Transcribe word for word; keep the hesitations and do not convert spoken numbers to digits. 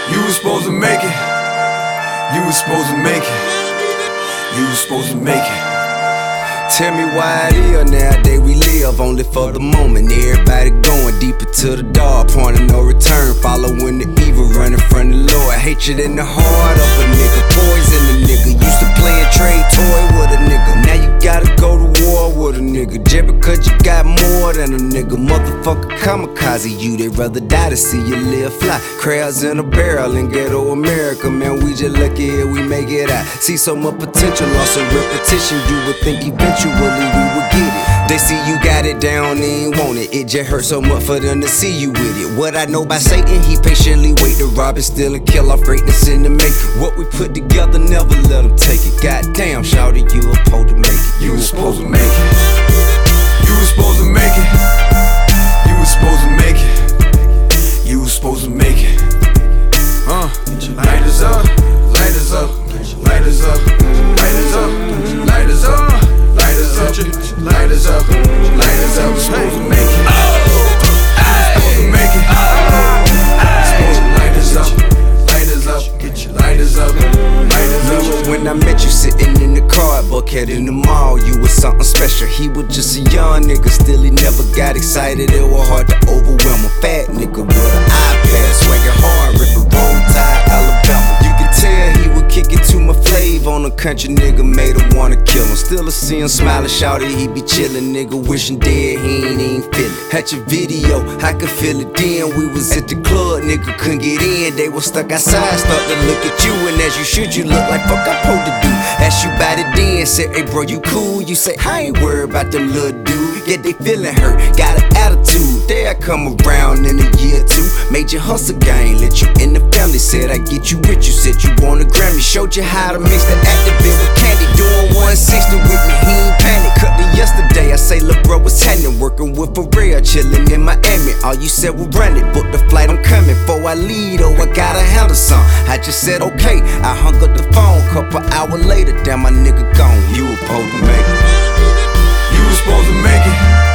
You was supposed to make it. You was supposed to make it. You was supposed to make it. Tell me why it is nowadays we live only for the moment. Everybody going deeper to the dark, point of no return, following the evil, running from the Lord. Hatred in the heart of a nigga, poison a nigga. Used to play a trade toy with a nigga, now you gotta go to war with a nigga. Just because you got more than a nigga, motherfucker kamikaze you. They rather die to see you live fly. Crabs in a barrel in ghetto America, man, we just lucky here we make it out. See so much potential, loss of repetition, you would think eventually we would get it. They see you got it, they don't even want it. It just hurts so much for them to see you with it. What I know about Satan, he patiently wait to rob and steal and kill off greatness in the make. What we put together, never let them take it. Goddamn, shawty, you was supposed to make it. You was supposed to make it. You was supposed to make it. You was supposed to make it. You was supposed to make it. Uh, light us up, light us up, light us up, light us up, light us up, light us up, light us up, light us up. Supposed to make it. Supposed to make it. Supposed to light us up, light us up, get your lighters up, lighters up. When I met you sitting in the car at Buckhead in the mall, you was something special. He was just a young nigga, still he never got excited. It was hard to overwhelm a fat nigga with an iPad, swagging hard, ripping roll tide, Alabama. You can tell he would kick it to my flavor on a country nigga, made him wanna kill him. Still a see him smiling, shouted he be chillin', nigga wishing dead, he ain't even feel it. At your video, I could feel it then. We was at the club, nigga couldn't get in. They was stuck outside, start to look at you, and as you should, you look like fuck I'm supposed to do. Ask you about it then, said, hey bro, you cool? You say, I ain't worried about them little dude. Yeah, they feeling hurt, got an attitude. There I come around in a year or two. Made you hustle gang, let you in the family. Said I get you rich, you said you want a Grammy. Showed you how to mix the Activate with candy. Doing one sixty with me, he ain't panic. Cut the yesterday, I say, look bro, what's happening? Working with Pharrell, chillin' in Miami. All you said was run it, book the flight, I'm coming. Before I leave, oh, I gotta handle some. I just said, okay, I hung up the phone. Couple hours later, damn, my nigga gone. You was supposed to make it. You was supposed to make it.